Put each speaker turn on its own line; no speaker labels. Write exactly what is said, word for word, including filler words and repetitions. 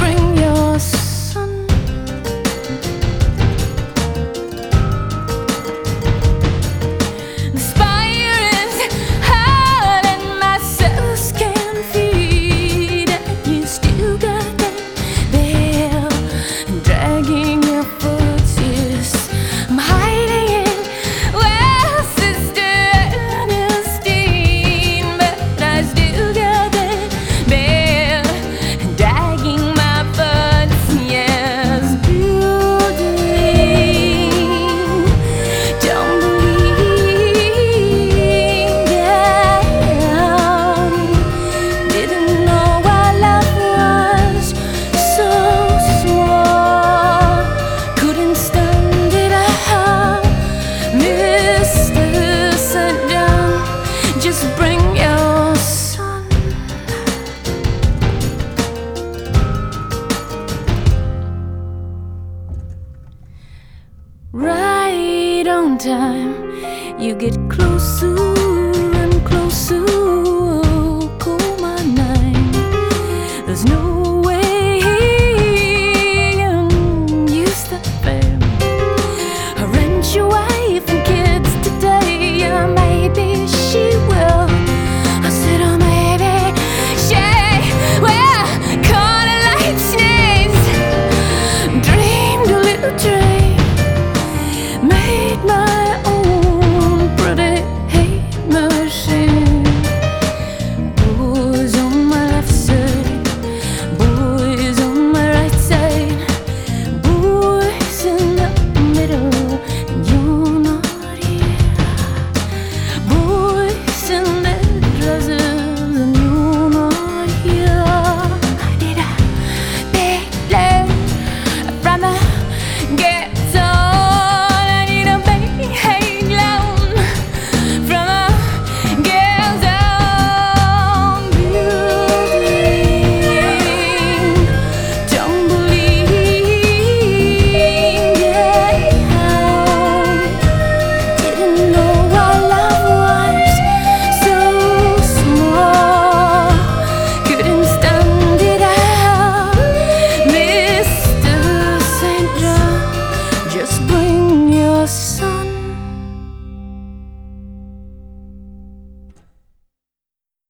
bring your son. The fire is hot and my cells can't feed, and you still got that bell dragging your foot. Yes, I'm hiding in well, Sister Ernestine, but I still got that bell dragging my foot. Yes, building, don't believe down. Didn't know our love was so small. Couldn't stand it out, Mister Saddam. Just bring your son. Right on time, you get closer and closer.